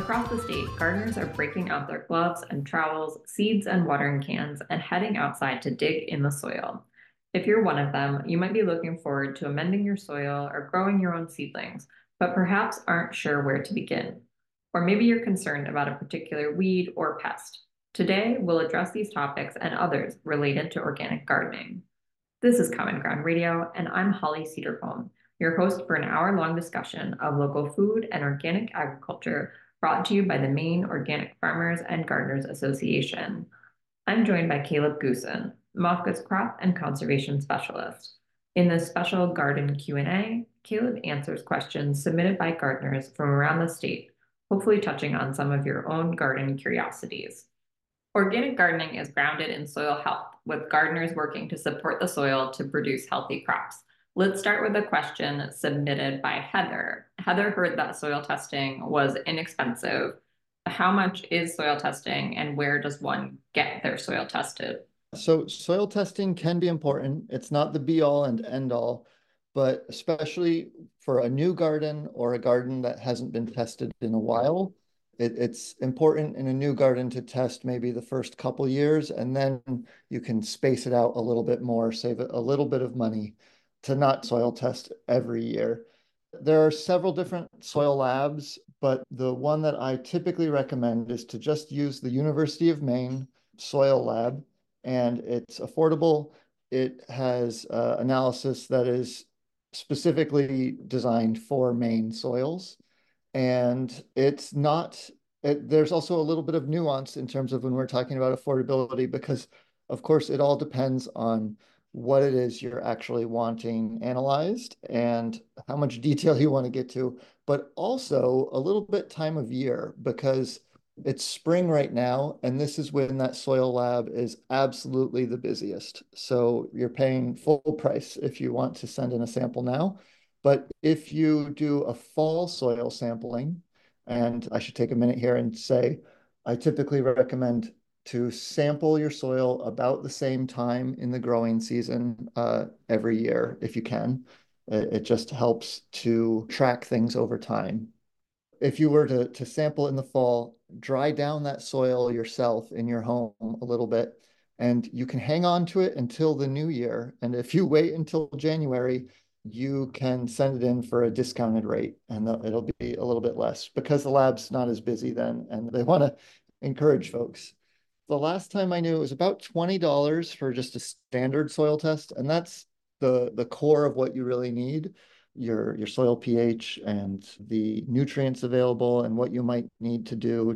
Across the state, gardeners are breaking out their gloves and trowels, seeds and watering cans, and heading outside to dig in the soil. If you're one of them, you might be looking forward to amending your soil or growing your own seedlings, but perhaps aren't sure where to begin. Or maybe you're concerned about a particular weed or pest. Today, we'll address these topics and others related to organic gardening. This is Common Ground Radio, and I'm Holly Cederholm, your host for an hour-long discussion of local food and organic agriculture brought to you by the Maine Organic Farmers and Gardeners Association. I'm joined by Caleb Goosen, Moffitt's Crop and Conservation Specialist. In this special garden Q&A, Caleb answers questions submitted by gardeners from around the state, hopefully touching on some of your own garden curiosities. Organic gardening is grounded in soil health, with gardeners working to support the soil to produce healthy crops. Let's start with a question submitted by Heather. Heather heard that soil testing was inexpensive. How much is soil testing, and where does one get their soil tested? So soil testing can be important. It's not the be all and end all, but especially for a new garden or a garden that hasn't been tested in a while, it's important in a new garden to test maybe the first couple years, and then you can space it out a little bit more, save a little bit of money to not soil test every year. There are several different soil labs, but the one that I typically recommend is to just use the University of Maine soil lab, and it's affordable. It has analysis that is specifically designed for Maine soils. And it's not, there's also a little bit of nuance in terms of when we're talking about affordability, because of course it all depends on what it is you're actually wanting analyzed and how much detail you want to get to, but also a little bit time of year, because it's spring right now, and this is when that soil lab is absolutely the busiest. So you're paying full price if you want to send in a sample now. But if you do a fall soil sampling, and I should take a minute here and say, I typically recommend to sample your soil about the same time in the growing season every year, if you can. It just helps to track things over time. If you were to sample in the fall, dry down that soil yourself in your home a little bit, and you can hang on to it until the new year. And if you wait until January, you can send it in for a discounted rate, and it'll be a little bit less because the lab's not as busy then, and they want to encourage folks. The last time I knew, it was about $20 for just a standard soil test, and that's the core of what you really need. Your soil pH and the nutrients available and what you might need to do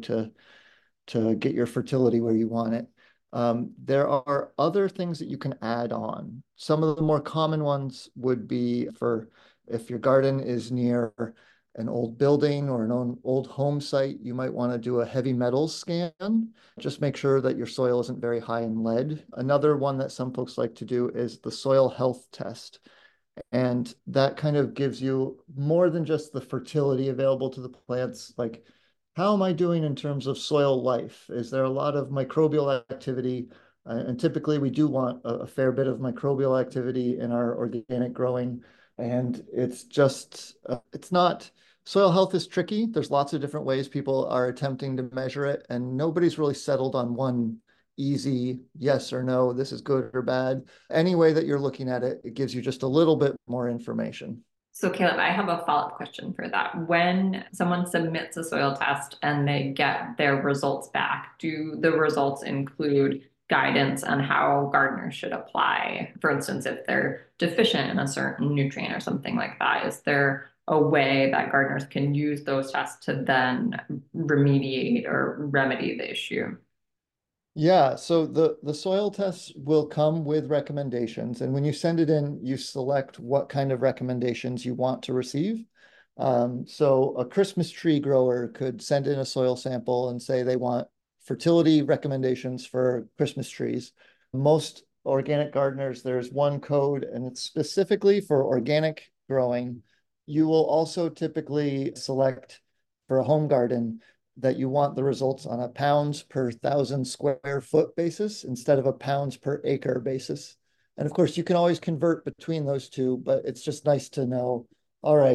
to get your fertility where you want it. There are other things that you can add on. Some of the more common ones would be for if your garden is near an old building or an old home site, you might want to do a heavy metals scan. Just make sure that your soil isn't very high in lead. Another one that some folks like to do is the soil health test. And that kind of gives you more than just the fertility available to the plants. Like, how am I doing in terms of soil life? Is there a lot of microbial activity? And typically we do want a fair bit of microbial activity in our organic growing. And it's just, it's not, soil health is tricky. There's lots of different ways people are attempting to measure it, and nobody's really settled on one easy yes or no, this is good or bad. Any way that you're looking at it, it gives you just a little bit more information. So, Caleb, I have a follow-up question for that. When someone submits a soil test and they get their results back, do the results include guidance on how gardeners should apply? For instance, if they're deficient in a certain nutrient or something like that, is there a way that gardeners can use those tests to then remediate or remedy the issue? Yeah, so the soil tests will come with recommendations, and when you send it in, you select what kind of recommendations you want to receive. So a Christmas tree grower could send in a soil sample and say they want fertility recommendations for Christmas trees. Most organic gardeners, there's one code, and it's specifically for organic growing. You will also typically select for a home garden that you want the results on a pounds per 1,000 square foot basis instead of a pounds per acre basis. And of course, you can always convert between those two, but it's just nice to know, all right,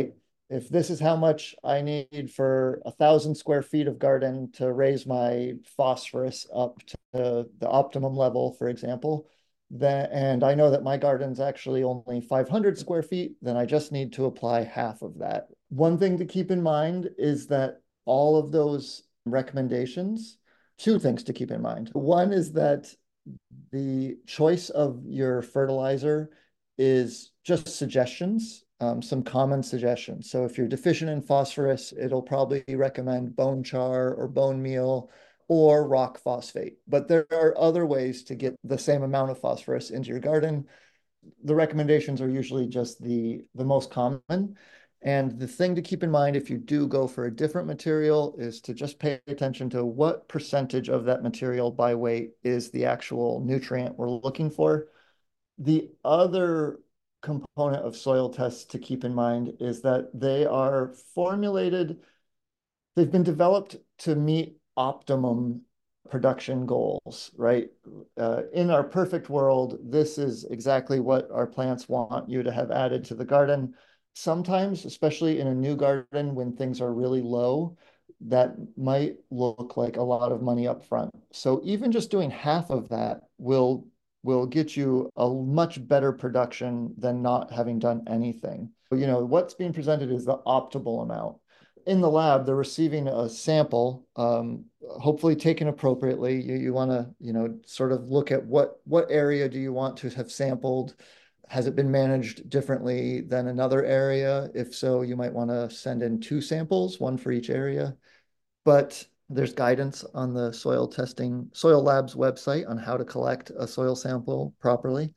if this is how much I need for 1,000 square feet of garden to raise my phosphorus up to the optimum level, for example, then, and I know that my garden's actually only 500 square feet, then I just need to apply half of that. One thing to keep in mind is that all of those recommendations, two things to keep in mind. One is that the choice of your fertilizer is just suggestions, some common suggestions. So if you're deficient in phosphorus, it'll probably recommend bone char or bone meal or rock phosphate. But there are other ways to get the same amount of phosphorus into your garden. The recommendations are usually just the most common. And the thing to keep in mind if you do go for a different material is to just pay attention to what percentage of that material by weight is the actual nutrient we're looking for. The other component of soil tests to keep in mind is that they are formulated, they've been developed to meet optimum production goals, right? In our perfect world, this is exactly what our plants want you to have added to the garden. Sometimes, especially in a new garden when things are really low, that might look like a lot of money up front. So even just doing half of that will get you a much better production than not having done anything. You know, what's being presented is the optimal amount. In the lab, they're receiving a sample, hopefully taken appropriately. You want to, you know, sort of look at what area do you want to have sampled? Has it been managed differently than another area? If so, you might want to send in two samples, one for each area. But there's guidance on the soil lab's website on how to collect a soil sample properly.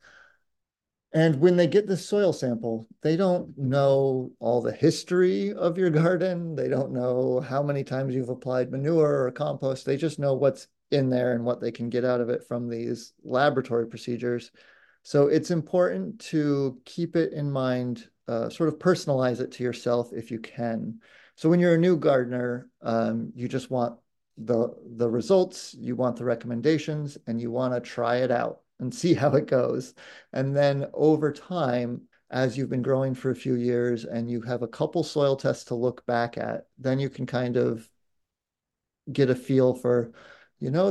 And when they get the soil sample, they don't know all the history of your garden. They don't know how many times you've applied manure or compost. They just know what's in there and what they can get out of it from these laboratory procedures. So it's important to keep it in mind, sort of personalize it to yourself if you can. So when you're a new gardener, you just want the results, you want the recommendations, and you want to try it out and see how it goes. And then over time, as you've been growing for a few years and you have a couple soil tests to look back at, then you can kind of get a feel for, you know,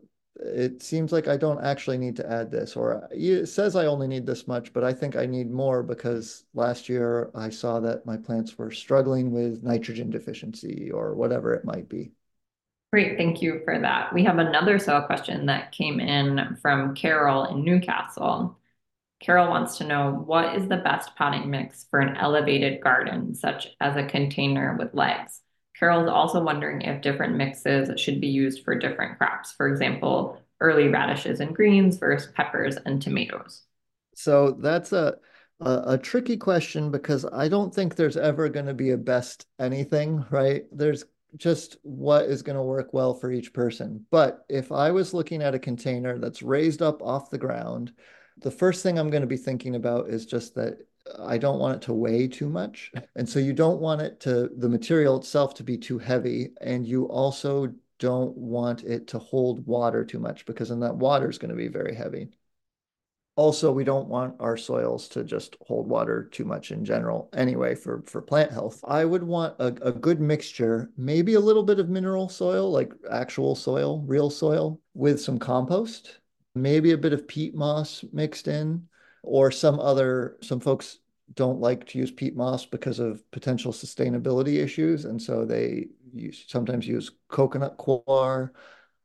it seems like I don't actually need to add this, or it says I only need this much, but I think I need more because last year I saw that my plants were struggling with nitrogen deficiency or whatever it might be. Great, thank you for that. We have another soil question that came in from Carol in Newcastle. Carol wants to know what is the best potting mix for an elevated garden, such as a container with legs. Carol's also wondering if different mixes should be used for different crops. For example, early radishes and greens versus peppers and tomatoes. So that's a tricky question because I don't think there's ever going to be a best anything, right? There's just what is going to work well for each person. But if I was looking at a container that's raised up off the ground, the first thing I'm going to be thinking about is just that I don't want it to weigh too much. And so you don't want the material itself to be too heavy. And you also don't want it to hold water too much because then that water is going to be very heavy. Also, we don't want our soils to just hold water too much in general anyway for plant health. I would want a good mixture, maybe a little bit of mineral soil, like actual soil, real soil, with some compost, maybe a bit of peat moss mixed in, or some folks don't like to use peat moss because of potential sustainability issues. And so sometimes use coconut coir.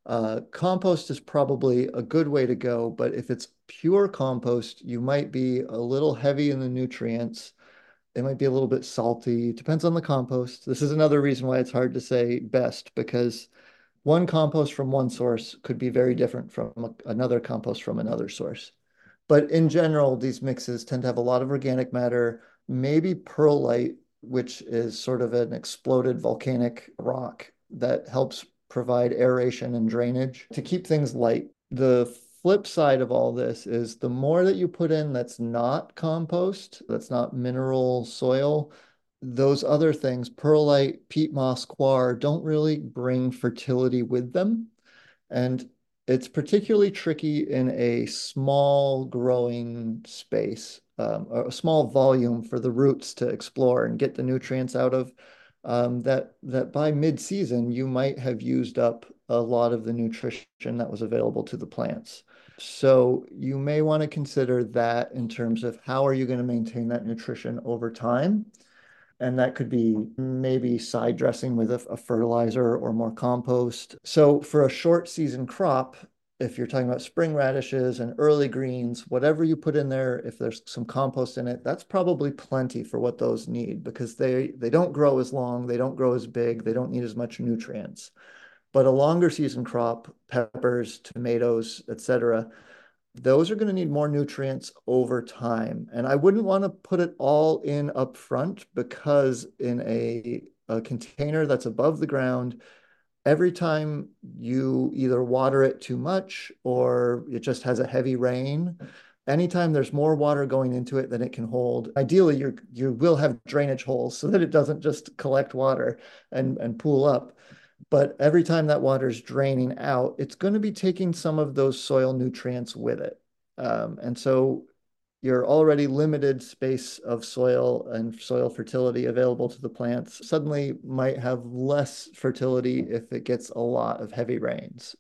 Compost is probably a good way to go, but if it's pure compost, you might be a little heavy in the nutrients. It might be a little bit salty. Depends on the compost. This is another reason why it's hard to say best because one compost from one source could be very different from another compost from another source. But in general, these mixes tend to have a lot of organic matter, maybe perlite, which is sort of an exploded volcanic rock that helps provide aeration and drainage to keep things light. The flip side of all this is the more that you put in that's not compost, that's not mineral soil, those other things, perlite, peat moss, coir, don't really bring fertility with them. And it's particularly tricky in a small growing space. a small volume for the roots to explore and get the nutrients out of, that by mid-season you might have used up a lot of the nutrition that was available to the plants. So you may want to consider that in terms of how are you going to maintain that nutrition over time. And that could be maybe side dressing with a fertilizer or more compost. So for a short season crop, if you're talking about spring radishes and early greens, whatever you put in there, if there's some compost in it, that's probably plenty for what those need because they don't grow as long, they don't grow as big, they don't need as much nutrients. But a longer season crop, peppers, tomatoes, etc., those are going to need more nutrients over time. And I wouldn't want to put it all in up front because in a container that's above the ground, every time you either water it too much or it just has a heavy rain, anytime there's more water going into it than it can hold, ideally you will have drainage holes so that it doesn't just collect water and pool up. But every time that water is draining out, it's going to be taking some of those soil nutrients with it. And so your already limited space of soil and soil fertility available to the plants suddenly might have less fertility if it gets a lot of heavy rains.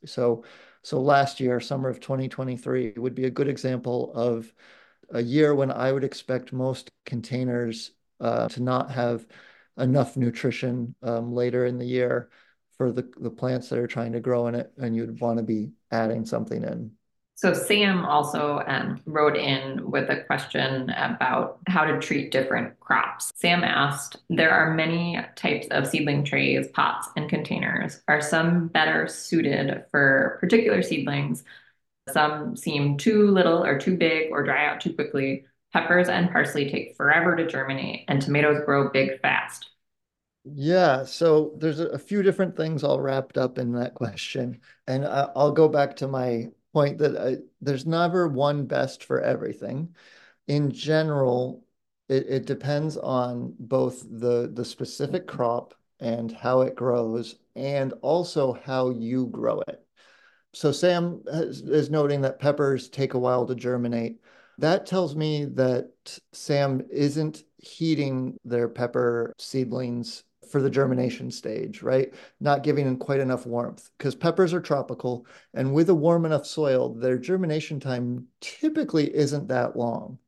So last year, summer of 2023, would be a good example of a year when I would expect most containers to not have enough nutrition later in the year for the plants that are trying to grow in it, and you'd want to be adding something in. So Sam also wrote in with a question about how to treat different crops. Sam asked, there are many types of seedling trays, pots, and containers. Are some better suited for particular seedlings? Some seem too little or too big or dry out too quickly. Peppers and parsley take forever to germinate, and tomatoes grow big fast. Yeah, so there's a few different things all wrapped up in that question. And I'll go back to my point that there's never one best for everything. In general, it depends on both the specific crop and how it grows, and also how you grow it. So Sam is noting that peppers take a while to germinate. That tells me that Sam isn't heating their pepper seedlings for the germination stage, right? Not giving them quite enough warmth because peppers are tropical, and with a warm enough soil, their germination time typically isn't that long.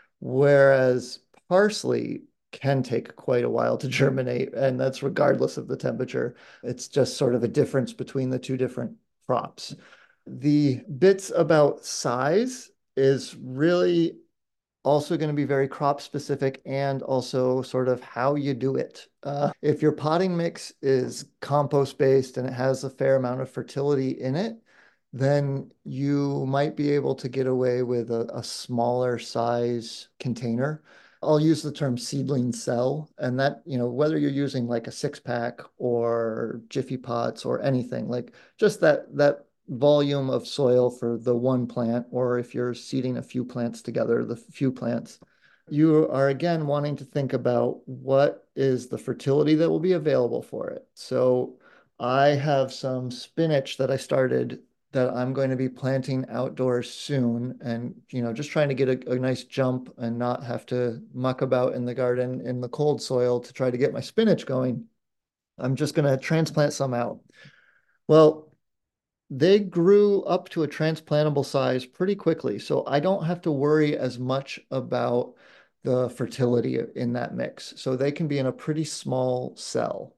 Whereas parsley can take quite a while to germinate, and that's regardless of the temperature. It's just sort of a difference between the two different crops. The bits about size is really also going to be very crop specific and also sort of how you do it. If your potting mix is compost based and it has a fair amount of fertility in it, then you might be able to get away with a smaller size container. I'll use the term seedling cell, and that, whether you're using like a 6 pack or Jiffy Pots or anything, like just that volume of soil for the one plant, or if you're seeding a few plants together, the few plants, you are again wanting to think about what is the fertility that will be available for it. So I have some spinach that I started that I'm going to be planting outdoors soon, and just trying to get a nice jump and not have to muck about in the garden in the cold soil to try to get my spinach going. I'm just going to transplant some out. Well, they grew up to a transplantable size pretty quickly, so I don't have to worry as much about the fertility in that mix. So they can be in a pretty small cell.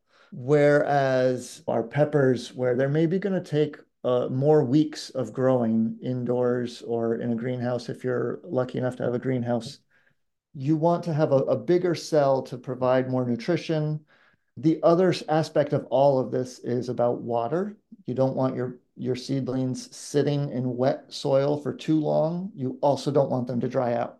Whereas our peppers, where they're maybe going to take more weeks of growing indoors or in a greenhouse, if you're lucky enough to have a greenhouse, you want to have a bigger cell to provide more nutrition. The other aspect of all of this is about water. You don't want your seedlings sitting in wet soil for too long. You also don't want them to dry out.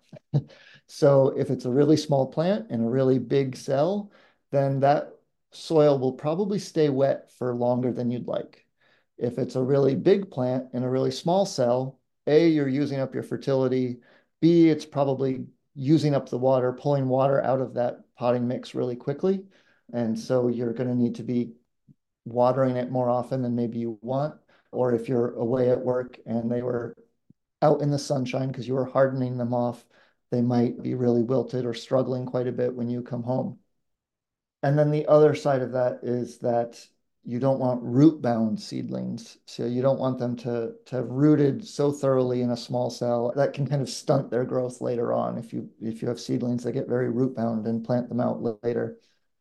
So if it's a really small plant in a really big cell, then that soil will probably stay wet for longer than you'd like. If it's a really big plant in a really small cell, A, you're using up your fertility. B, it's probably using up the water, pulling water out of that potting mix really quickly. And so you're going to need to be watering it more often than maybe you want. Or if you're away at work and they were out in the sunshine because you were hardening them off, they might be really wilted or struggling quite a bit when you come home. And then the other side of that is that you don't want root-bound seedlings. So you don't want them to have rooted so thoroughly in a small cell that can kind of stunt their growth later on if you have seedlings that get very root-bound and plant them out later.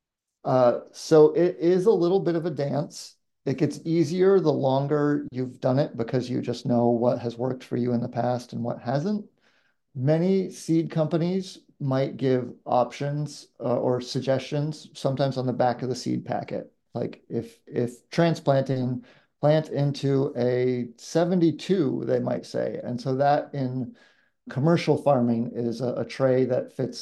So it is a little bit of a dance. It gets easier the longer you've done it because you just know what has worked for you in the past and what hasn't. Many seed companies might give options or suggestions, sometimes on the back of the seed packet. Like if transplanting, plant into a 72, they might say. And so that in commercial farming is a tray that fits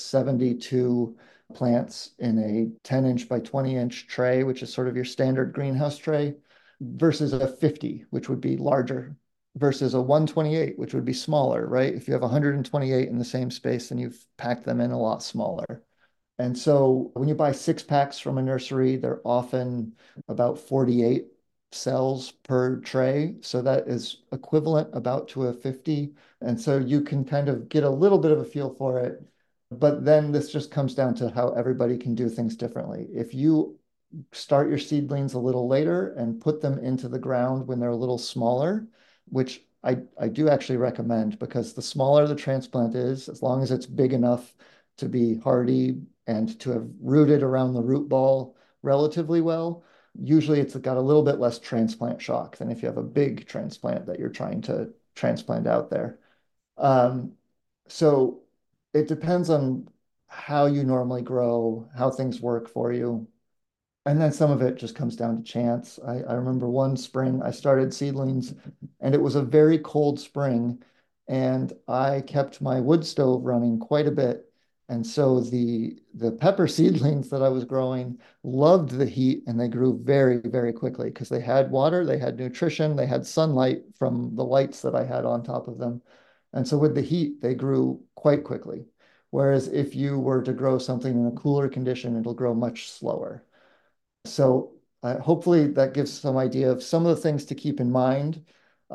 72 plants in a 10-inch by 20-inch tray, which is sort of your standard greenhouse tray, versus a 50, which would be larger, versus a 128, which would be smaller, right? If you have 128 in the same space, then you've packed them in a lot smaller. And so when you buy 6 packs from a nursery, they're often about 48 cells per tray. So that is equivalent about to a 50. And so you can kind of get a little bit of a feel for it. But then this just comes down to how everybody can do things differently. If you start your seedlings a little later and put them into the ground when they're a little smaller, which I do actually recommend because the smaller the transplant is, as long as it's big enough to be hardy and to have rooted around the root ball relatively well, usually it's got a little bit less transplant shock than if you have a big transplant that you're trying to transplant out there. Um, so it depends on how you normally grow, how things work for you. And then some of it just comes down to chance. I remember one spring I started seedlings and it was a very cold spring and I kept my wood stove running quite a bit. And so the pepper seedlings that I was growing loved the heat and they grew very, very quickly because they had water, they had nutrition, they had sunlight from the lights that I had on top of them. And so with the heat, they grew quite quickly. Whereas if you were to grow something in a cooler condition, it'll grow much slower. So hopefully that gives some idea of some of the things to keep in mind.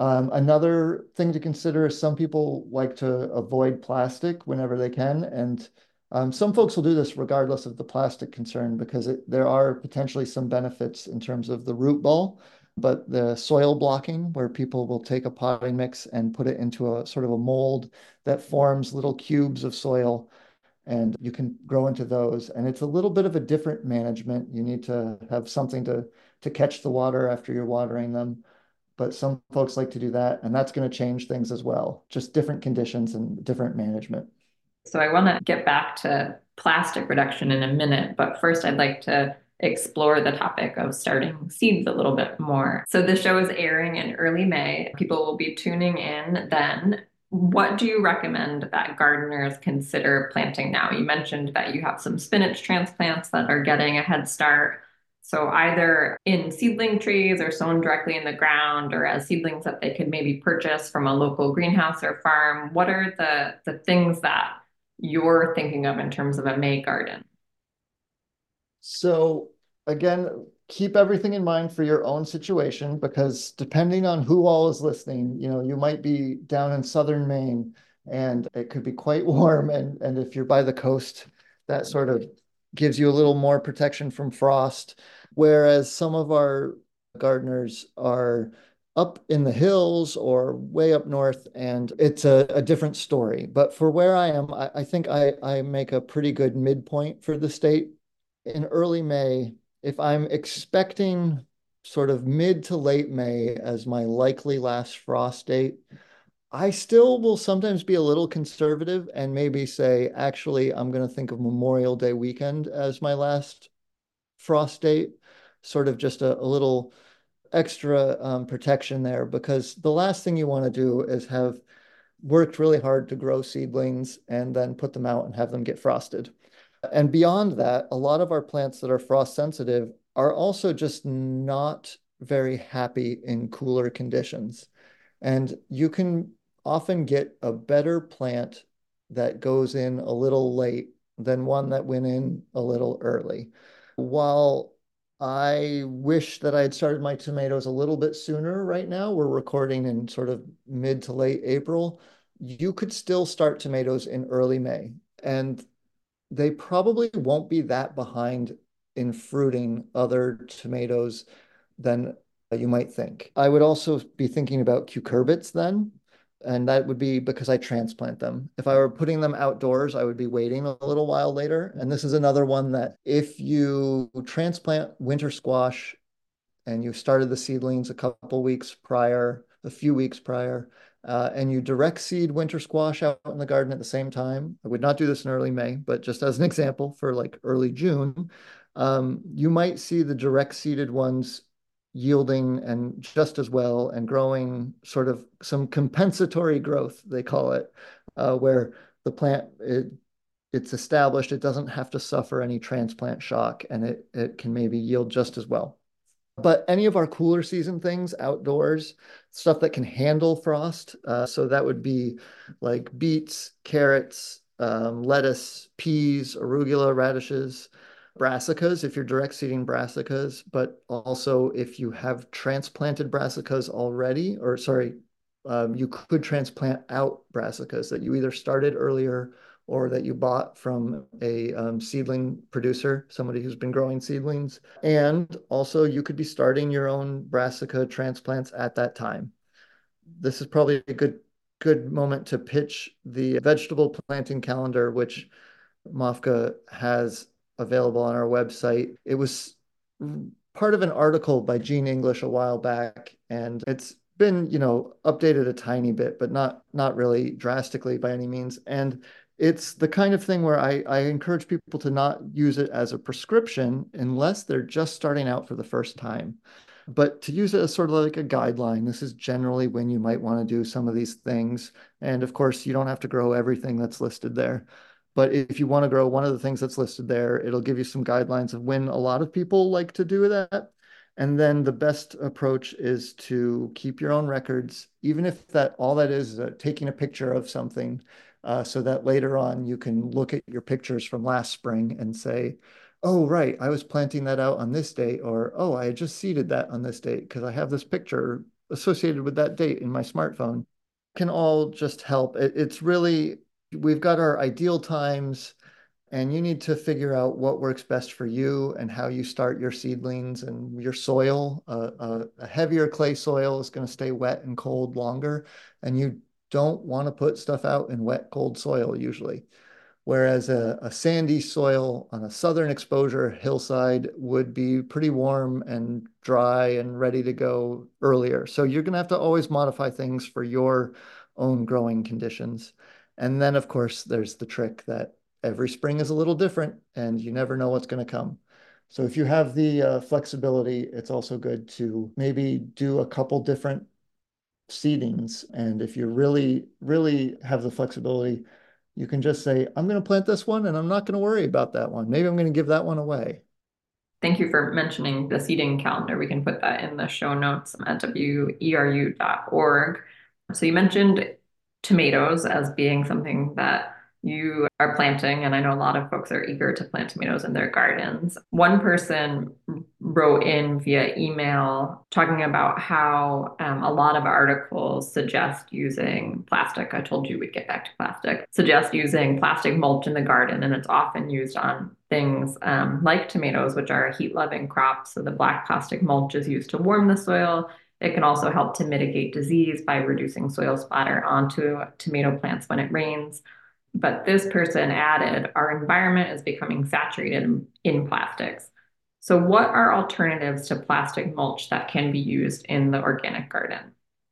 Another thing to consider is some people like to avoid plastic whenever they can. And some folks will do this regardless of the plastic concern because there are potentially some benefits in terms of the root ball. But the soil blocking, where people will take a potting mix and put it into a sort of a mold that forms little cubes of soil and you can grow into those. And it's a little bit of a different management. You need to have something to catch the water after you're watering them. But some folks like to do that, and that's going to change things as well. Just different conditions and different management. So I want to get back to plastic reduction in a minute, but first I'd like to explore the topic of starting seeds a little bit more. So the show is airing in early May. People will be tuning in then. What do you recommend that gardeners consider planting now? You mentioned that you have some spinach transplants that are getting a head start. So either in seedling trees or sown directly in the ground or as seedlings that they could maybe purchase from a local greenhouse or farm. What are the things that you're thinking of in terms of a May garden? So again, keep everything in mind for your own situation because depending on who all is listening, you might be down in southern Maine and it could be quite warm. And if you're by the coast, that sort of gives you a little more protection from frost. Whereas some of our gardeners are up in the hills or way up north, and it's a different story. But for where I am, I think I make a pretty good midpoint for the state in early May, if I'm expecting sort of mid to late May as my likely last frost date, I still will sometimes be a little conservative and maybe say, actually, I'm going to think of Memorial Day weekend as my last frost date, sort of just a little extra protection there, because the last thing you want to do is have worked really hard to grow seedlings and then put them out and have them get frosted. And beyond that, a lot of our plants that are frost sensitive are also just not very happy in cooler conditions. And you can often get a better plant that goes in a little late than one that went in a little early. While I wish that I had started my tomatoes a little bit sooner right now, we're recording in sort of mid to late April. you could still start tomatoes in early May, and they probably won't be that behind in fruiting other tomatoes than you might think. I would also be thinking about cucurbits then, and that would be because I transplant them. If I were putting them outdoors, I would be waiting a little while later. And this is another one that if you transplant winter squash and you started the seedlings a couple weeks prior, a few weeks prior, and you direct seed winter squash out in the garden at the same time. I would not do this in early May, but just as an example for like early June, you might see the direct seeded ones yielding and just as well and growing sort of some compensatory growth, they call it, where the plant it's established, it doesn't have to suffer any transplant shock and it can maybe yield just as well. But any of our cooler season things outdoors, stuff that can handle frost. So that would be like beets, carrots, lettuce, peas, arugula, radishes, brassicas, if you're direct seeding brassicas, but also if you have transplanted brassicas already, or sorry, you could transplant out brassicas that you either started earlier or that you bought from a seedling producer, somebody who's been growing seedlings. And also, you could be starting your own brassica transplants at that time. This is probably a good moment to pitch the vegetable planting calendar, which Mafka has available on our website. It was part of an article by Gene English a while back, and it's been, updated a tiny bit, but not really drastically by any means. And it's the kind of thing where I encourage people to not use it as a prescription unless they're just starting out for the first time. But to use it as sort of like a guideline, this is generally when you might want to do some of these things. And of course, you don't have to grow everything that's listed there. But if you want to grow one of the things that's listed there, it'll give you some guidelines of when a lot of people like to do that. And then the best approach is to keep your own records, even if that all that is taking a picture of something, so that later on you can look at your pictures from last spring and say, oh, right, I was planting that out on this date, or oh, I just seeded that on this date because I have this picture associated with that date in my smartphone. Can all just help. It's really, we've got our ideal times, and you need to figure out what works best for you and how you start your seedlings and your soil. A heavier clay soil is going to stay wet and cold longer, and you don't want to put stuff out in wet, cold soil usually. Whereas a sandy soil on a southern exposure hillside would be pretty warm and dry and ready to go earlier. So you're going to have to always modify things for your own growing conditions. And then, of course, there's the trick that every spring is a little different and you never know what's going to come. So if you have the flexibility, it's also good to maybe do a couple different seedings. And if you really, really have the flexibility, you can just say, I'm going to plant this one and I'm not going to worry about that one. Maybe I'm going to give that one away. Thank you for mentioning the seeding calendar. We can put that in the show notes at weru.org. So you mentioned tomatoes as being something that you are planting, and I know a lot of folks are eager to plant tomatoes in their gardens. One person wrote in via email talking about how a lot of articles suggest using plastic. I told you we'd get back to plastic. Suggest using plastic mulch in the garden, and it's often used on things like tomatoes, which are a heat-loving crop. So the black plastic mulch is used to warm the soil. It can also help to mitigate disease by reducing soil splatter onto tomato plants when it rains. But this person added, our environment is becoming saturated in plastics. So, what are alternatives to plastic mulch that can be used in the organic garden?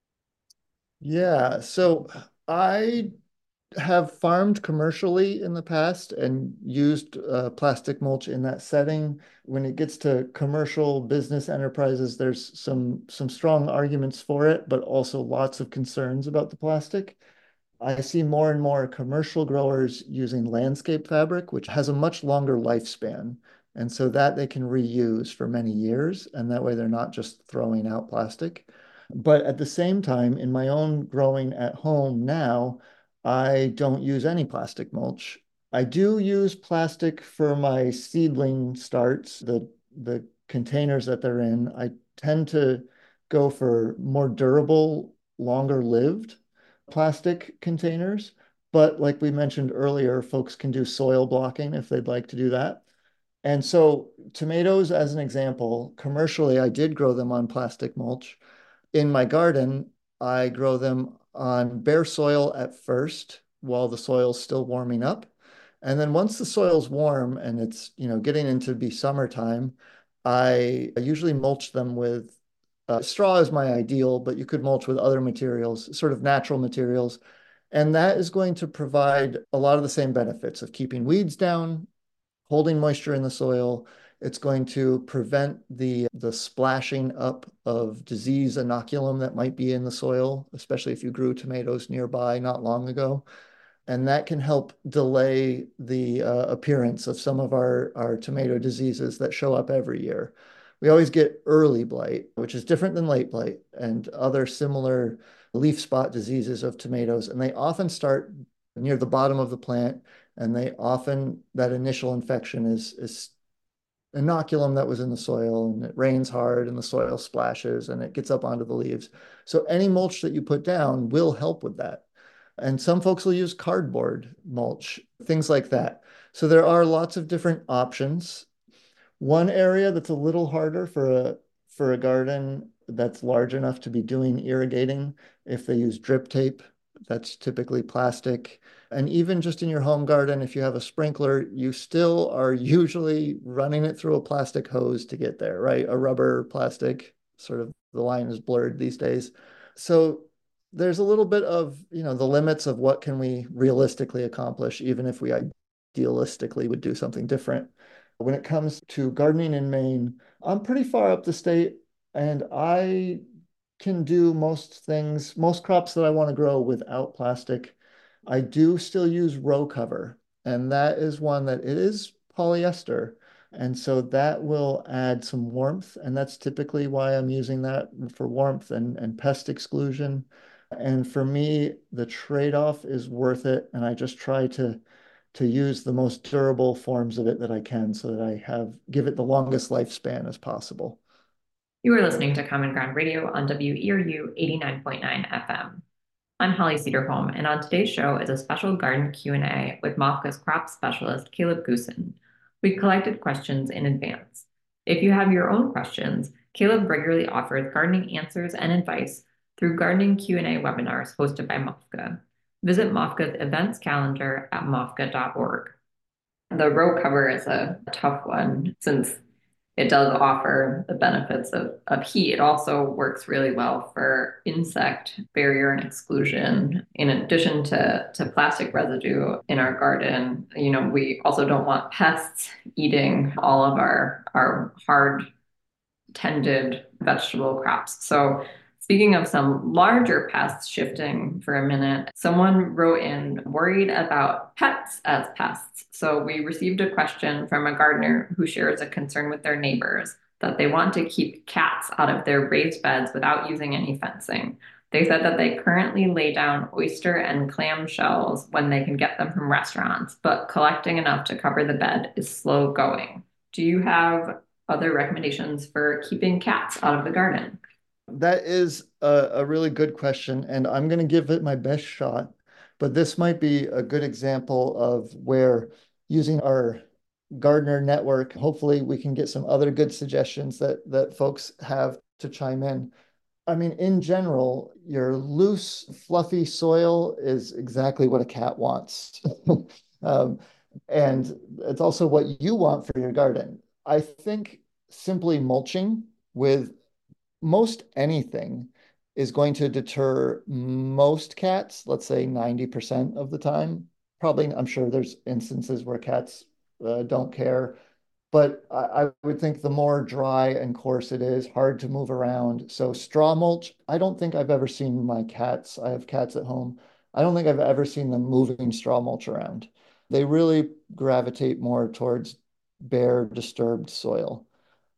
Yeah, so I have farmed commercially in the past and used plastic mulch in that setting. When it gets to commercial business enterprises, there's some strong arguments for it, but also lots of concerns about the plastic. I see more and more commercial growers using landscape fabric, which has a much longer lifespan. And so that they can reuse for many years. And that way they're not just throwing out plastic. But at the same time, in my own growing at home now, I don't use any plastic mulch. I do use plastic for my seedling starts, the containers that they're in. I tend to go for more durable, longer lived. plastic containers. But like we mentioned earlier, folks can do soil blocking if they'd like to do that. And so tomatoes, as an example, commercially, I did grow them on plastic mulch. In my garden, I grow them on bare soil at first while the soil's still warming up. And then once the soil's warm and it's, getting into be summertime, I usually mulch them with straw is my ideal, but you could mulch with other materials, sort of natural materials. And that is going to provide a lot of the same benefits of keeping weeds down, holding moisture in the soil. It's going to prevent the splashing up of disease inoculum that might be in the soil, especially if you grew tomatoes nearby not long ago. And that can help delay the appearance of some of our tomato diseases that show up every year. We always get early blight, which is different than late blight and other similar leaf spot diseases of tomatoes. And they often start near the bottom of the plant. And they often, that initial infection is inoculum that was in the soil, and it rains hard and the soil splashes and it gets up onto the leaves. So any mulch that you put down will help with that. And some folks will use cardboard mulch, things like that. So there are lots of different options. One area that's a little harder for a garden that's large enough to be doing irrigating, if they use drip tape, that's typically plastic. And even just in your home garden, if you have a sprinkler, you still are usually running it through a plastic hose to get there, right? A rubber plastic, sort of the line is blurred these days. So there's a little bit of, the limits of what can we realistically accomplish, even if we idealistically would do something different. When it comes to gardening in Maine, I'm pretty far up the state and I can do most things, most crops that I want to grow without plastic. I do still use row cover, and that is one that it is polyester. And so that will add some warmth, and that's typically why I'm using that for warmth and pest exclusion. And for me, the trade-off is worth it, and I just try to use the most durable forms of it that I can so that I give it the longest lifespan as possible. You are listening to Common Ground Radio on WERU 89.9 FM. I'm Holly Cederholm, and on today's show is a special garden Q&A with MOFGA's crop specialist, Caleb Goosen. We collected questions in advance. If you have your own questions, Caleb regularly offers gardening answers and advice through gardening Q&A webinars hosted by MOFGA. Visit MOFGA's events calendar at mofga.org. The row cover is a tough one since it does offer the benefits of heat. It also works really well for insect barrier and exclusion. In addition to plastic residue in our garden, we also don't want pests eating all of our hard tended vegetable crops. So speaking of some larger pests, shifting for a minute, someone wrote in worried about pets as pests. So we received a question from a gardener who shares a concern with their neighbors that they want to keep cats out of their raised beds without using any fencing. They said that they currently lay down oyster and clam shells when they can get them from restaurants, but collecting enough to cover the bed is slow going. Do you have other recommendations for keeping cats out of the garden? That is a really good question, and I'm going to give it my best shot. But this might be a good example of where using our gardener network, hopefully we can get some other good suggestions that folks have to chime in. I mean, in general, your loose, fluffy soil is exactly what a cat wants. Um, and it's also what you want for your garden. I think simply mulching with most anything is going to deter most cats, let's say 90% of the time. Probably, I'm sure there's instances where cats don't care, but I would think the more dry and coarse it is, hard to move around. So straw mulch, I don't think I've ever seen my cats. I have cats at home. I don't think I've ever seen them moving straw mulch around. They really gravitate more towards bare, disturbed soil.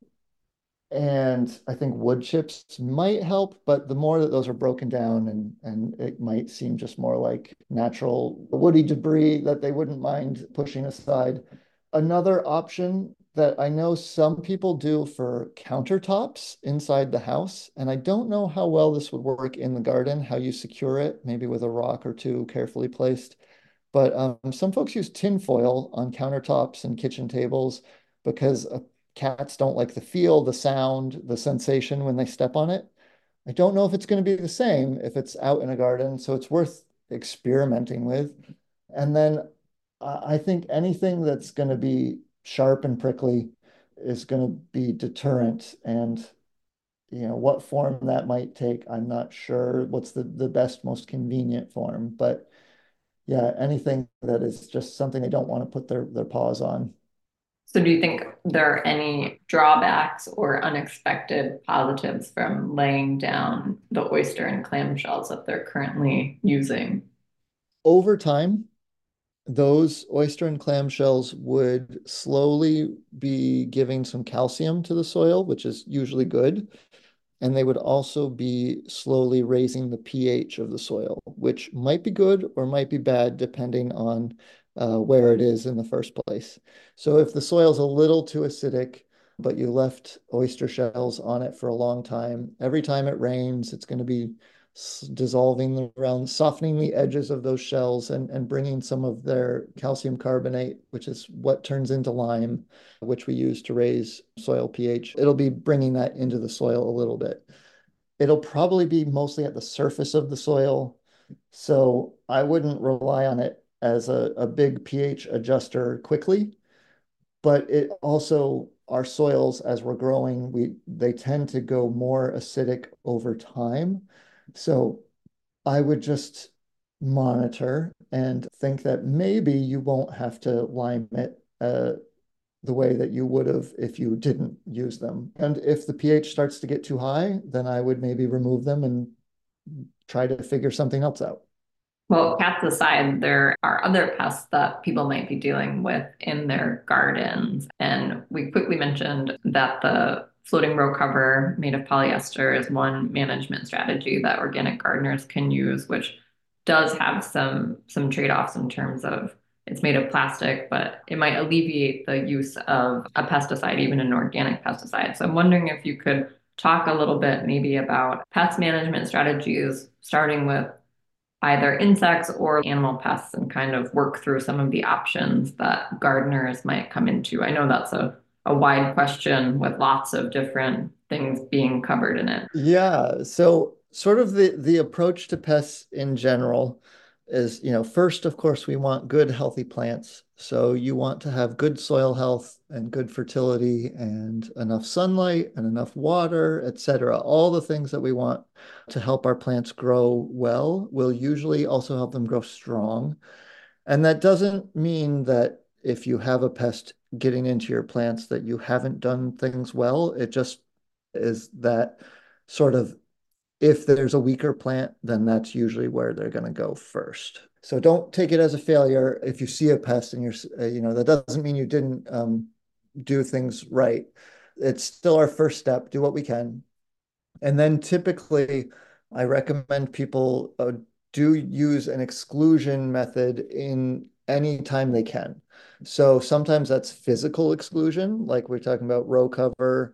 And I think wood chips might help, but the more that those are broken down and it might seem just more like natural woody debris that they wouldn't mind pushing aside. Another option that I know some people do for countertops inside the house, and I don't know how well this would work in the garden, how you secure it, maybe with a rock or two carefully placed. But some folks use tin foil on countertops and kitchen tables because cats don't like the feel, the sound, the sensation when they step on it. I don't know if it's going to be the same if it's out in a garden, so it's worth experimenting with. And then I think anything that's going to be sharp and prickly is going to be deterrent. And what form that might take, I'm not sure what's the best, most convenient form. But yeah, anything that is just something they don't want to put their paws on. So do you think there are any drawbacks or unexpected positives from laying down the oyster and clam shells that they're currently using? Over time, those oyster and clam shells would slowly be giving some calcium to the soil, which is usually good. And they would also be slowly raising the pH of the soil, which might be good or might be bad depending on where it is in the first place. So if the soil's a little too acidic, but you left oyster shells on it for a long time, every time it rains, it's going to be dissolving around, softening the edges of those shells and bringing some of their calcium carbonate, which is what turns into lime, which we use to raise soil pH. It'll be bringing that into the soil a little bit. It'll probably be mostly at the surface of the soil. So I wouldn't rely on it as a big pH adjuster quickly, but it also, our soils, as we're growing, they tend to go more acidic over time. So I would just monitor and think that maybe you won't have to lime it the way that you would have if you didn't use them. And if the pH starts to get too high, then I would maybe remove them and try to figure something else out. Well, cats aside, there are other pests that people might be dealing with in their gardens. And we quickly mentioned that the floating row cover made of polyester is one management strategy that organic gardeners can use, which does have some trade-offs in terms of it's made of plastic, but it might alleviate the use of a pesticide, even an organic pesticide. So I'm wondering if you could talk a little bit maybe about pest management strategies, starting with either insects or animal pests and kind of work through some of the options that gardeners might come into. I know that's a wide question with lots of different things being covered in it. Yeah, so sort of the approach to pests in general is, first, of course, we want good, healthy plants. So you want to have good soil health and good fertility and enough sunlight and enough water, etc. All the things that we want to help our plants grow well will usually also help them grow strong. And that doesn't mean that if you have a pest getting into your plants that you haven't done things well. It just is that sort of if there's a weaker plant, then that's usually where they're going to go first. So don't take it as a failure if you see a pest and that doesn't mean you didn't do things right. It's still our first step. Do what we can. And then typically, I recommend people do use an exclusion method in any time they can. So sometimes that's physical exclusion, like we're talking about row cover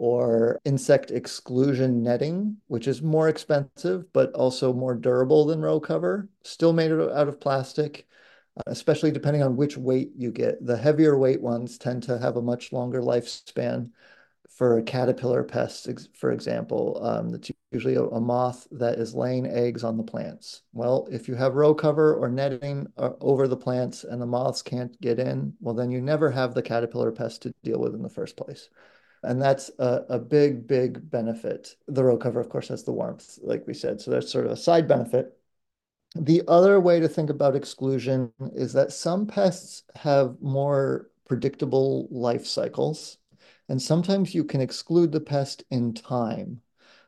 or insect exclusion netting, which is more expensive, but also more durable than row cover, still made out of plastic, especially depending on which weight you get. The heavier weight ones tend to have a much longer lifespan for a caterpillar pest, for example, that's usually a moth that is laying eggs on the plants. Well, if you have row cover or netting over the plants and the moths can't get in, well, then you never have the caterpillar pest to deal with in the first place. And that's a big, big benefit. The row cover, of course, has the warmth, like we said. So that's sort of a side benefit. The other way to think about exclusion is that some pests have more predictable life cycles, and sometimes you can exclude the pest in time.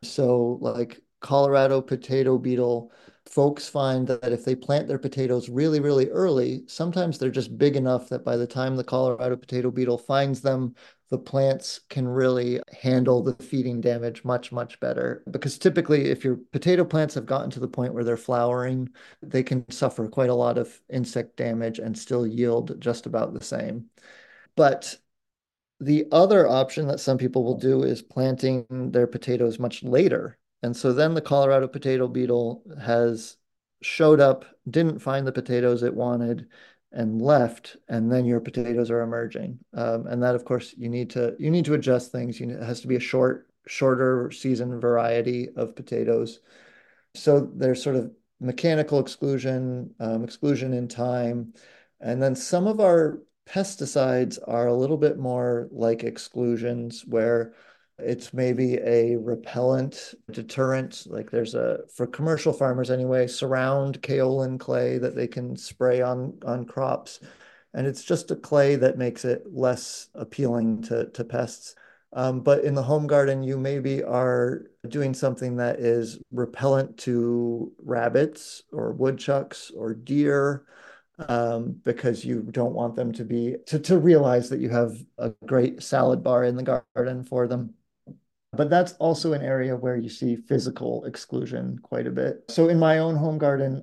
So, like Colorado potato beetle, folks find that if they plant their potatoes really, really early, sometimes they're just big enough that by the time the Colorado potato beetle finds them, the plants can really handle the feeding damage much, much better. Because typically, if your potato plants have gotten to the point where they're flowering, they can suffer quite a lot of insect damage and still yield just about the same. But The other option that some people will do is planting their potatoes much later. And so then the Colorado potato beetle has showed up, didn't find the potatoes it wanted, and left, and then your potatoes are emerging. And that, of course, you need to adjust things. It has to be a shorter season variety of potatoes. So there's sort of mechanical exclusion, exclusion in time. And then some of our pesticides are a little bit more like exclusions, where it's maybe a repellent deterrent. Like for commercial farmers anyway, surround kaolin clay that they can spray on crops. And it's just a clay that makes it less appealing to pests. But in the home garden, you maybe are doing something that is repellent to rabbits or woodchucks or deer, because you don't want them to realize that you have a great salad bar in the garden for them. But that's also an area where you see physical exclusion quite a bit. So in my own home garden,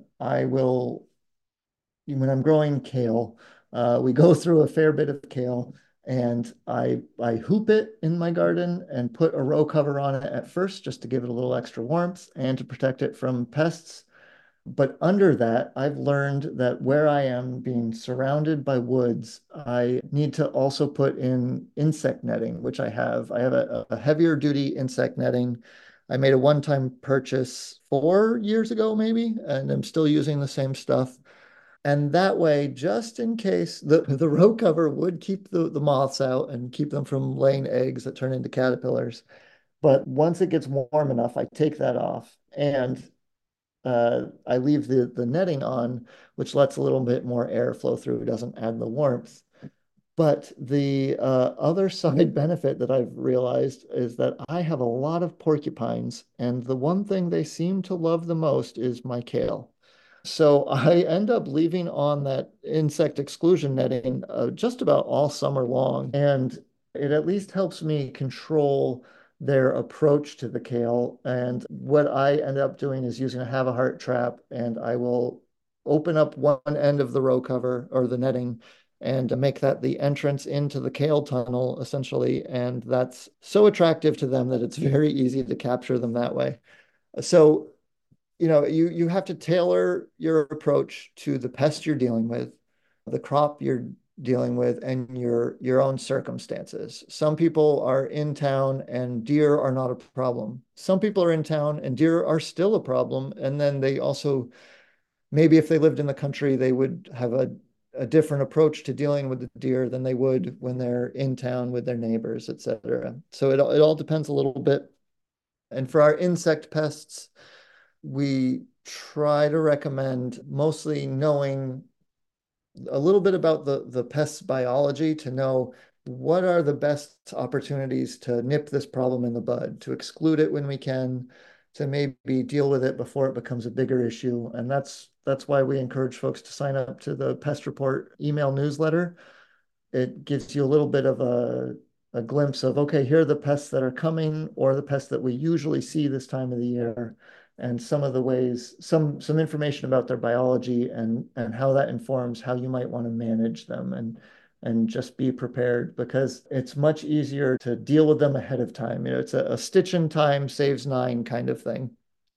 when I'm growing kale, we go through a fair bit of kale, and I hoop it in my garden and put a row cover on it at first just to give it a little extra warmth and to protect it from pests. But under that, I've learned that where I am being surrounded by woods, I need to also put in insect netting, which I have. I have a heavier duty insect netting. I made a one-time purchase 4 years ago, maybe, and I'm still using the same stuff. And that way, just in case the row cover would keep the moths out and keep them from laying eggs that turn into caterpillars. But once it gets warm enough, I take that off and I leave the netting on, which lets a little bit more air flow through. It doesn't add the warmth. But the other side benefit that I've realized is that I have a lot of porcupines, and the one thing they seem to love the most is my kale. So I end up leaving on that insect exclusion netting just about all summer long. And it at least helps me control their approach to the kale. And what I end up doing is using a have a heart trap, and I will open up one end of the row cover or the netting and make that the entrance into the kale tunnel, essentially. And that's so attractive to them that it's very easy to capture them that way. So you have to tailor your approach to the pest you're dealing with, the crop you're dealing with, and your own circumstances. Some people are in town and deer are not a problem. Some people are in town and deer are still a problem. And then they also, maybe if they lived in the country, they would have a different approach to dealing with the deer than they would when they're in town with their neighbors, et cetera. So it all depends a little bit. And for our insect pests, we try to recommend mostly knowing a little bit about the pest's biology to know what are the best opportunities to nip this problem in the bud, to exclude it when we can, to maybe deal with it before it becomes a bigger issue. And that's why we encourage folks to sign up to the Pest Report email newsletter. It gives you a little bit of a glimpse of, okay, here are the pests that are coming or the pests that we usually see this time of the year, and some of the ways, some information about their biology and how that informs how you might want to manage them and just be prepared, because it's much easier to deal with them ahead of time. It's a stitch in time saves nine kind of thing.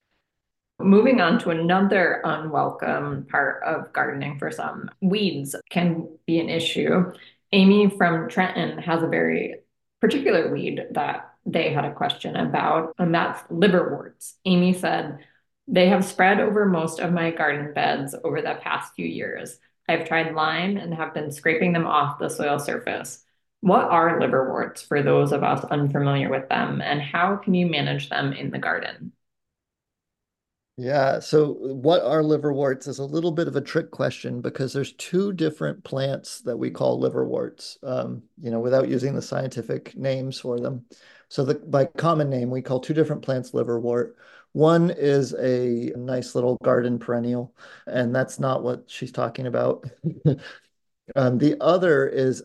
Moving on to another unwelcome part of gardening for some, weeds can be an issue. Amy from Trenton has a very particular weed that they had a question about, and that's liverworts. Amy said, they have spread over most of my garden beds over the past few years. I've tried lime and have been scraping them off the soil surface. What are liverworts for those of us unfamiliar with them, and how can you manage them in the garden? Yeah, so what are liverworts is a little bit of a trick question because there's two different plants that we call liverworts, without using the scientific names for them. So by common name, we call two different plants liverwort. One is a nice little garden perennial, and that's not what she's talking about. The other is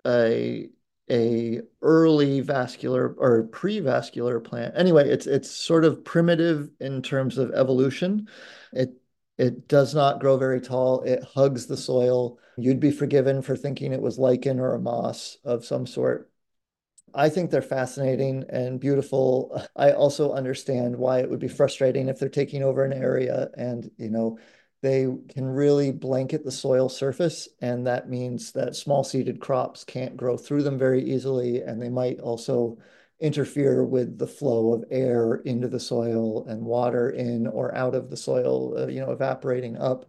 a early vascular or pre-vascular plant. Anyway, it's sort of primitive in terms of evolution. It it does not grow very tall. It hugs the soil. You'd be forgiven for thinking it was lichen or a moss of some sort. I think they're fascinating and beautiful. I also understand why it would be frustrating if they're taking over an area and, they can really blanket the soil surface. And that means that small seeded crops can't grow through them very easily. And they might also interfere with the flow of air into the soil and water in or out of the soil, evaporating up.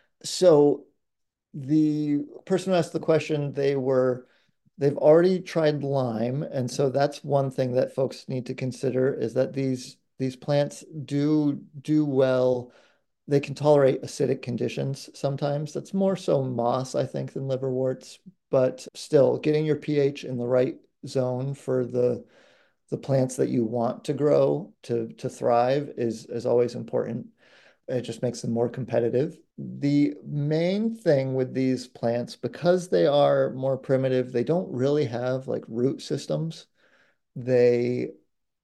So the person who asked the question, they've already tried lime, and so that's one thing that folks need to consider is that these plants do well. They can tolerate acidic conditions sometimes. That's more so moss, I think, than liverworts, but still getting your pH in the right zone for the plants that you want to grow to thrive is always important. It just makes them more competitive. The main thing with these plants, because they are more primitive, they don't really have like root systems. They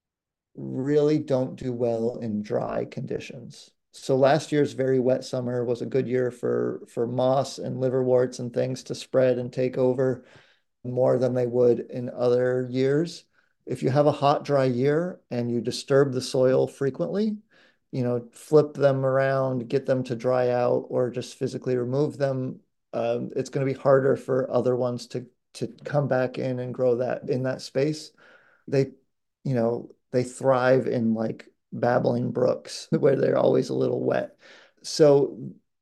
really don't do well in dry conditions. So last year's very wet summer was a good year for moss and liverworts and things to spread and take over more than they would in other years. If you have a hot, dry year and you disturb the soil frequently, flip them around, get them to dry out, or just physically remove them, it's going to be harder for other ones to come back in and grow that in that space. They, they thrive in like babbling brooks where they're always a little wet. So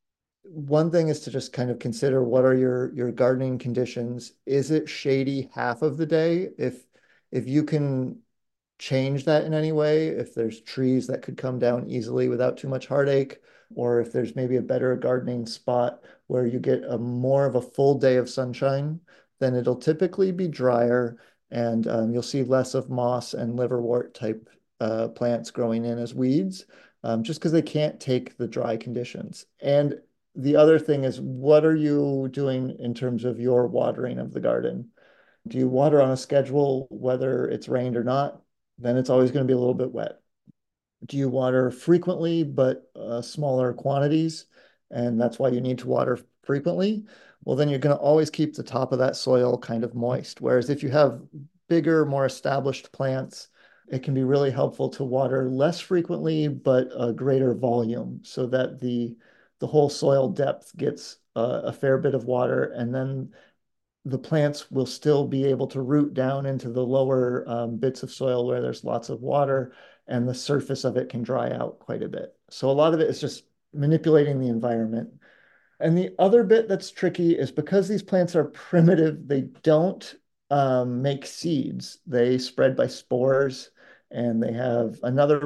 one thing is to just kind of consider what are your gardening conditions. Is it shady half of the day? If you can change that in any way, if there's trees that could come down easily without too much heartache, or if there's maybe a better gardening spot where you get a more of a full day of sunshine, then it'll typically be drier and you'll see less of moss and liverwort type plants growing in as weeds, just because they can't take the dry conditions. And the other thing is, what are you doing in terms of your watering of the garden? Do you water on a schedule, whether it's rained or not? Then it's always going to be a little bit wet. Do you water frequently, but smaller quantities? And that's why you need to water frequently. Well, then you're going to always keep the top of that soil kind of moist. Whereas if you have bigger, more established plants, it can be really helpful to water less frequently, but a greater volume so that the whole soil depth gets a fair bit of water. And then the plants will still be able to root down into the lower bits of soil where there's lots of water and the surface of it can dry out quite a bit. So a lot of it is just manipulating the environment. And the other bit that's tricky is because these plants are primitive, they don't make seeds. They spread by spores and they have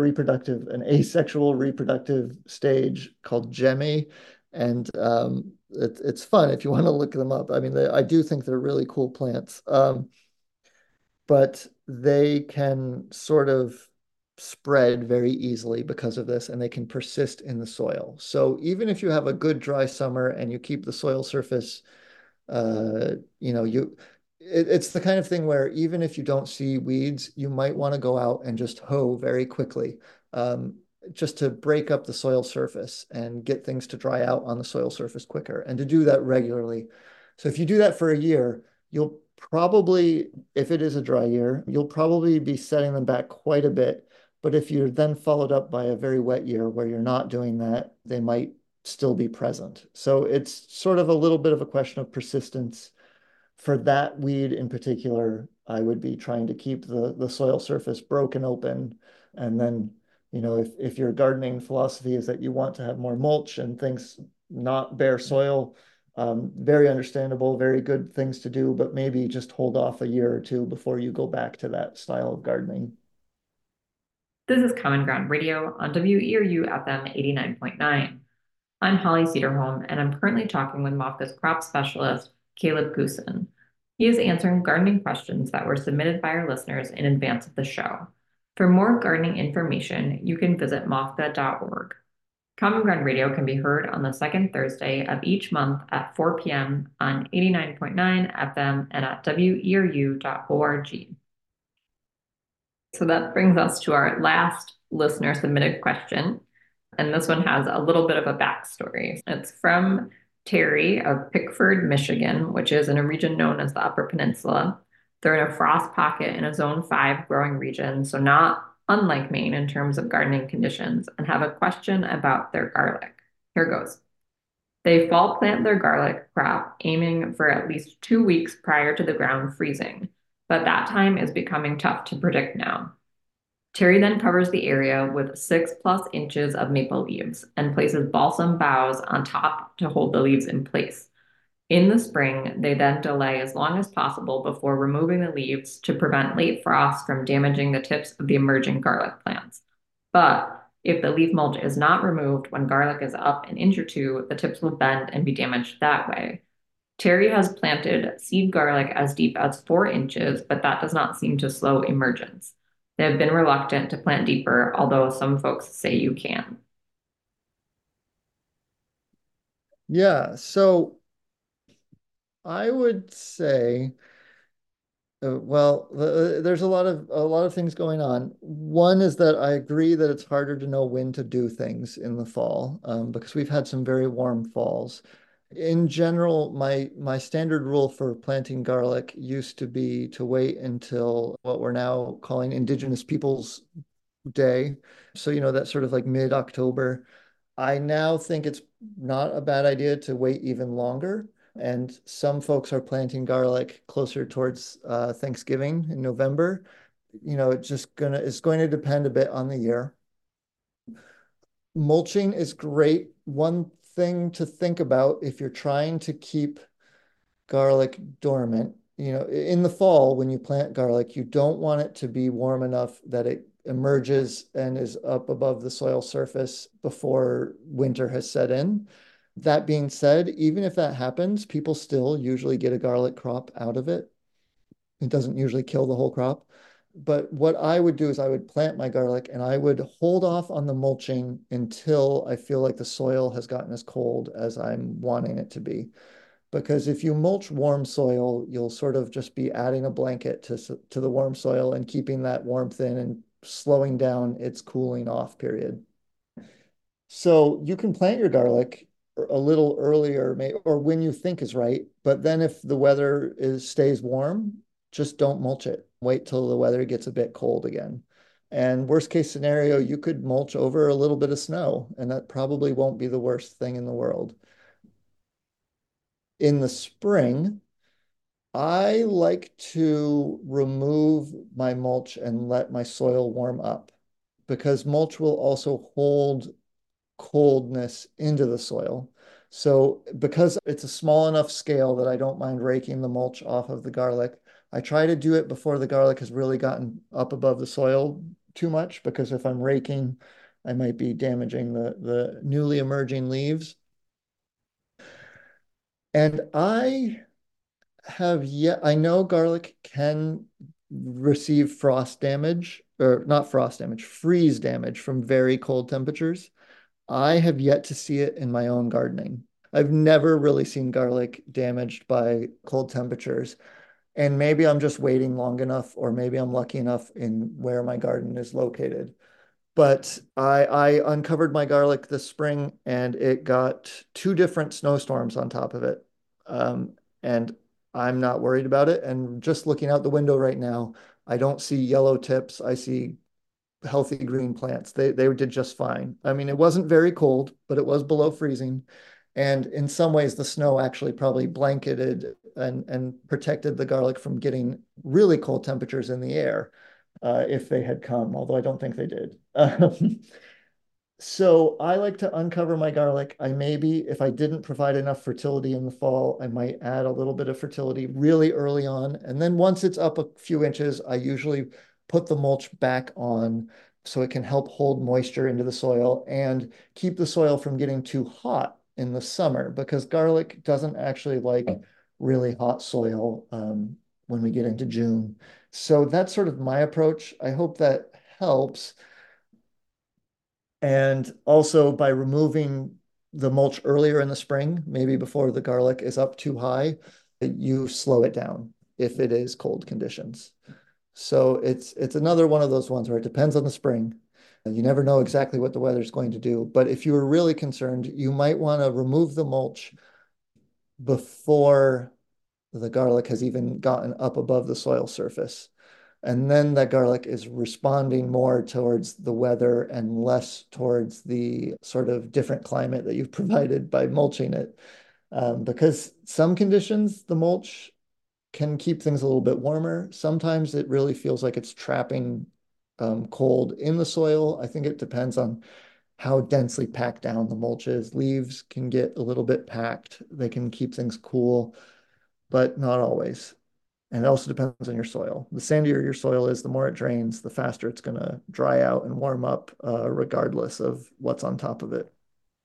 an asexual reproductive stage called gemmy. And it's fun if you want to look them up. I mean, I do think they're really cool plants, but they can sort of spread very easily because of this, and they can persist in the soil. So even if you have a good dry summer and you keep the soil surface uh, you know, you it's the kind of thing where even if you don't see weeds, you might want to go out and just hoe very quickly, um, just to break up the soil surface and get things to dry out on the soil surface quicker, and to do that regularly. So if you do that for a year, you'll probably, if it is a dry year, you'll probably be setting them back quite a bit. But if you're then followed up by a very wet year where you're not doing that, they might still be present. So it's sort of a little bit of a question of persistence. For that weed in particular, I would be trying to keep the soil surface broken open. And then, if your gardening philosophy is that you want to have more mulch and things, not bare soil, very understandable, very good things to do, but maybe just hold off a year or two before you go back to that style of gardening. This is Common Ground Radio on WERU FM 89.9. I'm Holly Cederholm, and I'm currently talking with Mofca's crop specialist, Caleb Goosen. He is answering gardening questions that were submitted by our listeners in advance of the show. For more gardening information, you can visit mofca.org. Common Ground Radio can be heard on the second Thursday of each month at 4 p.m. on 89.9 FM and at weru.org. So that brings us to our last listener submitted question. And this one has a little bit of a backstory. It's from Terry of Pickford, Michigan, which is in a region known as the Upper Peninsula. They're in a frost pocket in a zone 5 growing region, so not unlike Maine in terms of gardening conditions, and have a question about their garlic. Here goes. They fall plant their garlic crop, aiming for at least 2 weeks prior to the ground freezing, but that time is becoming tough to predict now. Terry then covers the area with 6+ inches of maple leaves and places balsam boughs on top to hold the leaves in place. In the spring, they then delay as long as possible before removing the leaves to prevent late frost from damaging the tips of the emerging garlic plants. But if the leaf mulch is not removed when garlic is up an inch or two, the tips will bend and be damaged that way. Terry has planted seed garlic as deep as 4 inches, but that does not seem to slow emergence. They have been reluctant to plant deeper, although some folks say you can. Yeah, so I would say, there's a lot of things going on. One is that I agree that it's harder to know when to do things in the fall, because we've had some very warm falls. In general, my standard rule for planting garlic used to be to wait until what we're now calling Indigenous Peoples Day. So, that's sort of like mid-October. I now think it's not a bad idea to wait even longer. And some folks are planting garlic closer towards Thanksgiving in November. It's going to depend a bit on the year. Mulching is great. One thing to think about if you're trying to keep garlic dormant. In the fall, when you plant garlic, you don't want it to be warm enough that it emerges and is up above the soil surface before winter has set in. That being said, even if that happens, people still usually get a garlic crop out of it. It doesn't usually kill the whole crop. But what I would do is I would plant my garlic and I would hold off on the mulching until I feel like the soil has gotten as cold as I'm wanting it to be. Because if you mulch warm soil, you'll sort of just be adding a blanket to the warm soil and keeping that warmth in and slowing down its cooling off period. So you can plant your garlic a little earlier, or when you think is right. But then if the weather stays warm, just don't mulch it. Wait till the weather gets a bit cold again. And worst case scenario, you could mulch over a little bit of snow, and that probably won't be the worst thing in the world. In the spring, I like to remove my mulch and let my soil warm up because mulch will also hold coldness into the soil. So because it's a small enough scale that I don't mind raking the mulch off of the garlic, I try to do it before the garlic has really gotten up above the soil too much because if I'm raking, I might be damaging the newly emerging leaves. And I know garlic can receive frost damage, or not frost damage, freeze damage from very cold temperatures. I have yet to see it in my own gardening. I've never really seen garlic damaged by cold temperatures. And maybe I'm just waiting long enough, or maybe I'm lucky enough in where my garden is located. But I uncovered my garlic this spring and it got two different snowstorms on top of it. And I'm not worried about it. And just looking out the window right now, I don't see yellow tips. I see healthy green plants. They did just fine. I mean, it wasn't very cold, but it was below freezing. And in some ways, the snow actually probably blanketed and protected the garlic from getting really cold temperatures in the air if they had come, although I don't think they did. So I like to uncover my garlic. If I didn't provide enough fertility in the fall, I might add a little bit of fertility really early on. And then once it's up a few inches, I usually put the mulch back on so it can help hold moisture into the soil and keep the soil from getting too hot in the summer because garlic doesn't actually like really hot soil when we get into June. So that's sort of my approach. I hope that helps. And also by removing the mulch earlier in the spring, maybe before the garlic is up too high, you slow it down if it is cold conditions. So it's another one of those ones where it depends on the spring. You never know exactly what the weather's going to do. But if you were really concerned, you might want to remove the mulch before the garlic has even gotten up above the soil surface. And then that garlic is responding more towards the weather and less towards the sort of different climate that you've provided by mulching it. Because some conditions, the mulch can keep things a little bit warmer. Sometimes it really feels like it's trapping cold in the soil. I think it depends on how densely packed down the mulch is. Leaves can get a little bit packed. They can keep things cool, but not always. And it also depends on your soil. The sandier your soil is, the more it drains, the faster it's going to dry out and warm up, regardless of what's on top of it.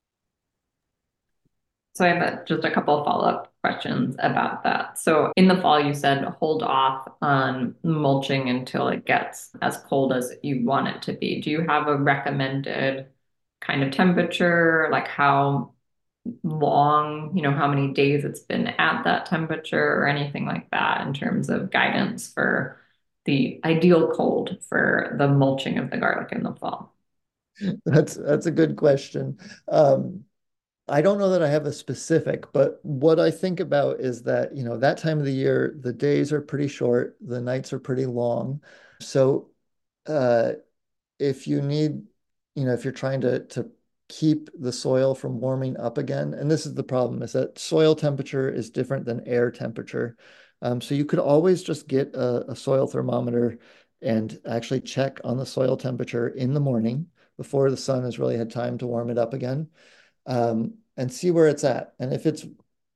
So I have just a couple of follow-up questions about that. So in the fall, you said hold off on mulching until it gets as cold as you want it to be. Do you have a recommended kind of temperature, like how long, how many days it's been at that temperature or anything like that in terms of guidance for the ideal cold for the mulching of the garlic in the fall? That's a good question. I don't know that I have a specific, but what I think about is that, that time of the year, the days are pretty short, the nights are pretty long. So, uh, if you need, if you're trying to keep the soil from warming up again, and this is the problem, is that soil temperature is different than air temperature. So you could always just get a soil thermometer and actually check on the soil temperature in the morning before the sun has really had time to warm it up again, and see where it's at. And if it's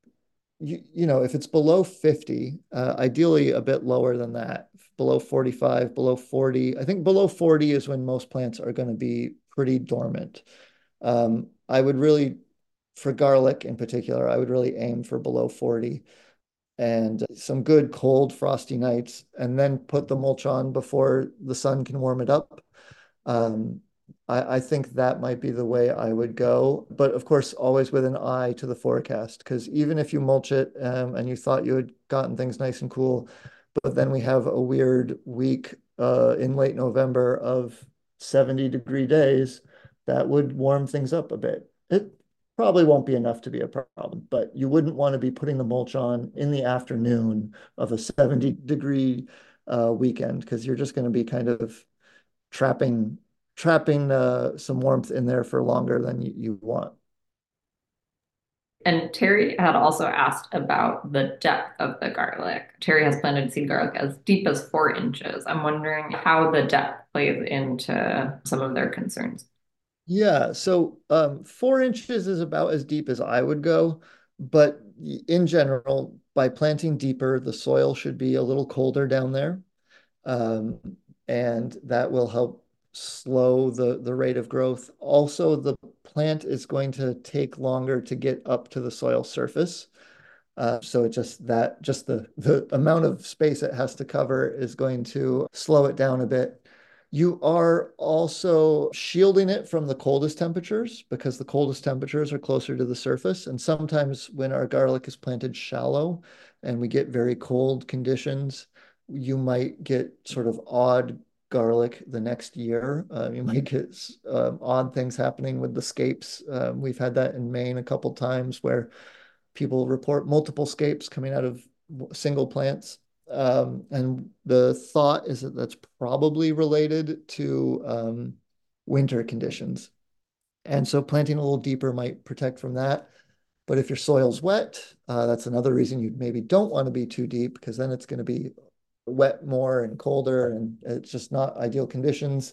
if it's below 50, ideally a bit lower than that, below 45, below 40. I think below 40 is when most plants are going to be pretty dormant. I would really, for garlic in particular, I would really aim for below 40 and some good cold frosty nights, and then put the mulch on before the sun can warm it up. Um, I think that might be the way I would go. But of course, always with an eye to the forecast, because even if you mulch it and you thought you had gotten things nice and cool, but then we have a weird week in late November of 70-degree days, that would warm things up a bit. It probably won't be enough to be a problem, but you wouldn't want to be putting the mulch on in the afternoon of a 70-degree weekend, because you're just going to be kind of trapping trapping some warmth in there for longer than you want. And Terry had also asked about the depth of the garlic. Terry has planted seed garlic as deep as 4 inches. I'm wondering how the depth plays into some of their concerns. Yeah, so 4 inches is about as deep as I would go, but in general, by planting deeper, the soil should be a little colder down there. Um, and that will help slow the rate of growth. Also, the plant is going to take longer to get up to the soil surface. So it just the amount of space it has to cover is going to slow it down a bit. You are also shielding it from the coldest temperatures, because the coldest temperatures are closer to the surface. And sometimes when our garlic is planted shallow and we get very cold conditions, you might get sort of odd garlic the next year. You might get odd things happening with the scapes. We've had that in Maine a couple times where people report multiple scapes coming out of single plants. And the thought is that that's probably related to winter conditions. And so planting a little deeper might protect from that. But if your soil's wet, that's another reason you maybe don't want to be too deep, because then it's going to be wet more and colder, and it's just not ideal conditions.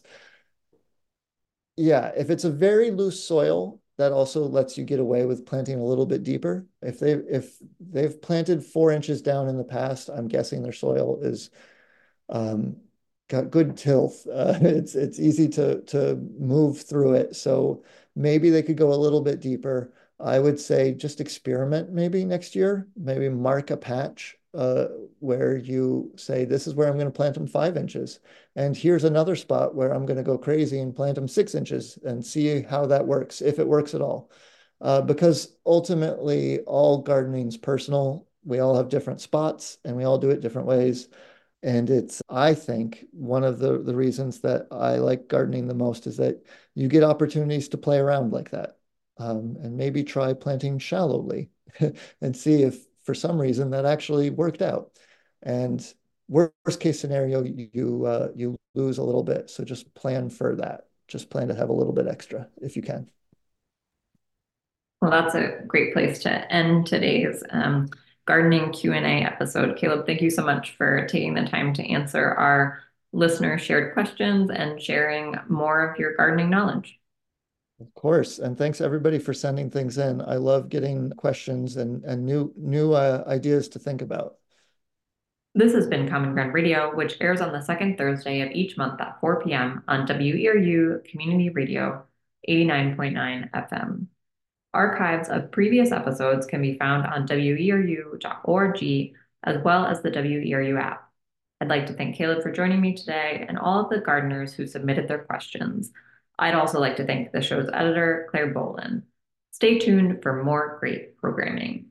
Yeah, if it's a very loose soil, that also lets you get away with planting a little bit deeper. If they've planted 4 inches down in the past, I'm guessing their soil is um, got good tilth. It's easy to move through it. So maybe they could go a little bit deeper. I would say just experiment maybe next year. Maybe mark a patch where you say, this is where I'm going to plant them 5 inches. And here's another spot where I'm going to go crazy and plant them 6 inches and see how that works, if it works at all. Because ultimately, all gardening is personal. We all have different spots and we all do it different ways. And it's, I think, one of the reasons that I like gardening the most is that you get opportunities to play around like that. And maybe try planting shallowly and see if for some reason that actually worked out. And worst case scenario, you lose a little bit. So just plan for that. Just plan to have a little bit extra if you can. Well, that's a great place to end today's gardening Q&A episode. Caleb, thank you so much for taking the time to answer our listener shared questions and sharing more of your gardening knowledge. Of course. And thanks everybody for sending things in. I love getting questions and new ideas to think about. This has been Common Ground Radio, which airs on the second Thursday of each month at 4 p.m. on WERU Community Radio 89.9 FM. Archives of previous episodes can be found on weru.org as well as the WERU app. I'd like to thank Caleb for joining me today and all of the gardeners who submitted their questions. I'd also like to thank the show's editor, Claire Bolin. Stay tuned for more great programming.